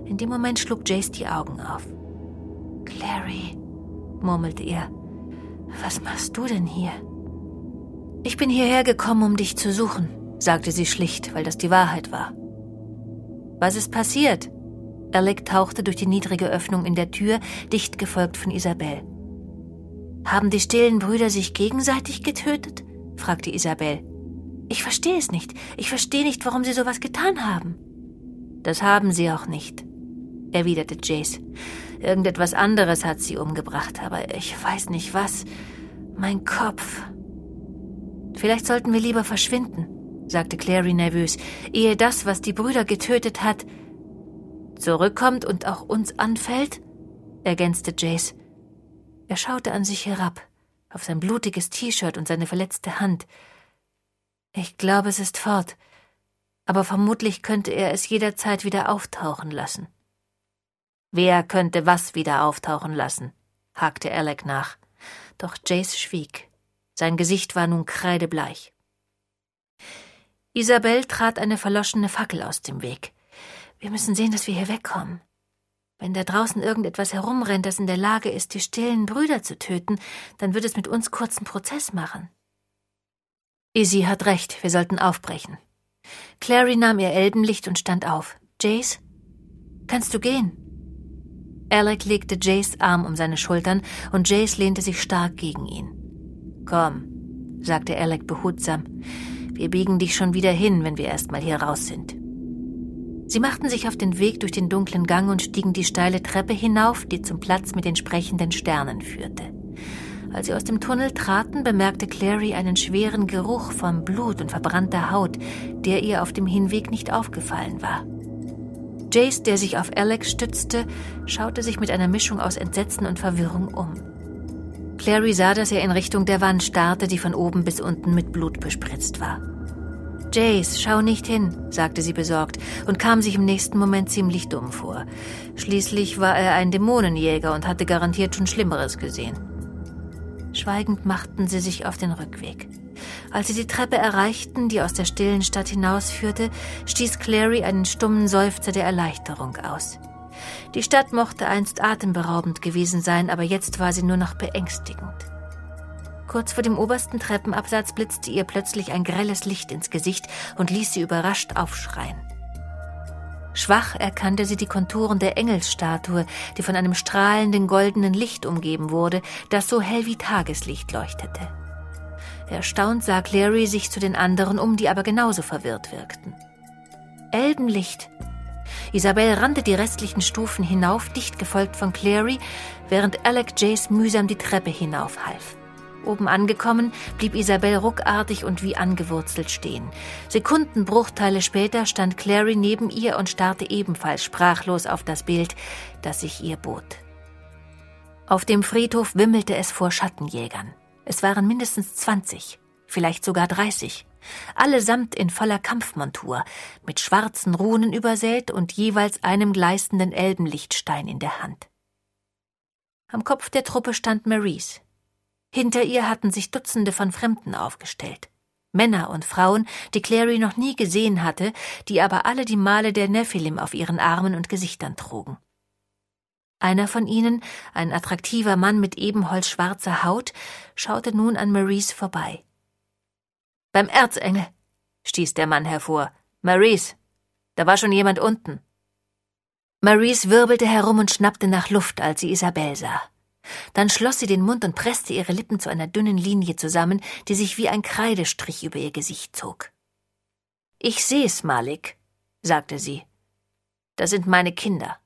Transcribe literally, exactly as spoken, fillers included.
In dem Moment schlug Jace die Augen auf. »Clary«, murmelte er, »was machst du denn hier?« »Ich bin hierher gekommen, um dich zu suchen«, sagte sie schlicht, weil das die Wahrheit war. »Was ist passiert?« Alec tauchte durch die niedrige Öffnung in der Tür, dicht gefolgt von Isabel. »Haben die stillen Brüder sich gegenseitig getötet?« fragte Isabel. »Ich verstehe es nicht. Ich verstehe nicht, warum sie sowas getan haben.« »Das haben sie auch nicht«, erwiderte Jace. »Irgendetwas anderes hat sie umgebracht, aber ich weiß nicht was. Mein Kopf.« »Vielleicht sollten wir lieber verschwinden«, sagte Clary nervös, »ehe das, was die Brüder getötet hat, zurückkommt und auch uns anfällt«, ergänzte Jace. Er schaute an sich herab, auf sein blutiges T-Shirt und seine verletzte Hand. »Ich glaube, es ist fort, aber vermutlich könnte er es jederzeit wieder auftauchen lassen.« »Wer könnte was wieder auftauchen lassen?«, hakte Alec nach. Doch Jace schwieg. Sein Gesicht war nun kreidebleich. Isabel trat eine verloschene Fackel aus dem Weg. »Wir müssen sehen, dass wir hier wegkommen. Wenn da draußen irgendetwas herumrennt, das in der Lage ist, die stillen Brüder zu töten, dann wird es mit uns kurzen Prozess machen.« »Izzy hat recht, wir sollten aufbrechen.« Clary nahm ihr Elbenlicht und stand auf. »Jace, kannst du gehen?« Alec legte Jace Arm um seine Schultern und Jace lehnte sich stark gegen ihn. »Komm«, sagte Alec behutsam, »wir biegen dich schon wieder hin, wenn wir erst mal hier raus sind.« Sie machten sich auf den Weg durch den dunklen Gang und stiegen die steile Treppe hinauf, die zum Platz mit den sprechenden Sternen führte. Als sie aus dem Tunnel traten, bemerkte Clary einen schweren Geruch von Blut und verbrannter Haut, der ihr auf dem Hinweg nicht aufgefallen war. Jace, der sich auf Alec stützte, schaute sich mit einer Mischung aus Entsetzen und Verwirrung um. Clary sah, dass er in Richtung der Wand starrte, die von oben bis unten mit Blut bespritzt war. »Jace, schau nicht hin«, sagte sie besorgt und kam sich im nächsten Moment ziemlich dumm vor. Schließlich war er ein Dämonenjäger und hatte garantiert schon Schlimmeres gesehen. Schweigend machten sie sich auf den Rückweg. Als sie die Treppe erreichten, die aus der stillen Stadt hinausführte, stieß Clary einen stummen Seufzer der Erleichterung aus. Die Stadt mochte einst atemberaubend gewesen sein, aber jetzt war sie nur noch beängstigend. Kurz vor dem obersten Treppenabsatz blitzte ihr plötzlich ein grelles Licht ins Gesicht und ließ sie überrascht aufschreien. Schwach erkannte sie die Konturen der Engelsstatue, die von einem strahlenden goldenen Licht umgeben wurde, das so hell wie Tageslicht leuchtete. Erstaunt sah Clary sich zu den anderen um, die aber genauso verwirrt wirkten. Elbenlicht! Isabel rannte die restlichen Stufen hinauf, dicht gefolgt von Clary, während Alec Jace mühsam die Treppe hinaufhalf. Oben angekommen, blieb Isabel ruckartig und wie angewurzelt stehen. Sekundenbruchteile später stand Clary neben ihr und starrte ebenfalls sprachlos auf das Bild, das sich ihr bot. Auf dem Friedhof wimmelte es vor Schattenjägern. Es waren mindestens zwanzig, vielleicht sogar dreißig, allesamt in voller Kampfmontur, mit schwarzen Runen übersät und jeweils einem gleißenden Elbenlichtstein in der Hand. Am Kopf der Truppe stand Maurice. Hinter ihr hatten sich Dutzende von Fremden aufgestellt. Männer und Frauen, die Clary noch nie gesehen hatte, die aber alle die Male der Nephilim auf ihren Armen und Gesichtern trugen. Einer von ihnen, ein attraktiver Mann mit ebenholzschwarzer Haut, schaute nun an Maurice vorbei. »Beim Erzengel«, stieß der Mann hervor. »Maurice, da war schon jemand unten.« Maurice wirbelte herum und schnappte nach Luft, als sie Isabel sah. Dann schloss sie den Mund und presste ihre Lippen zu einer dünnen Linie zusammen, die sich wie ein Kreidestrich über ihr Gesicht zog. »Ich seh's, Malik«, sagte sie. »Das sind meine Kinder.«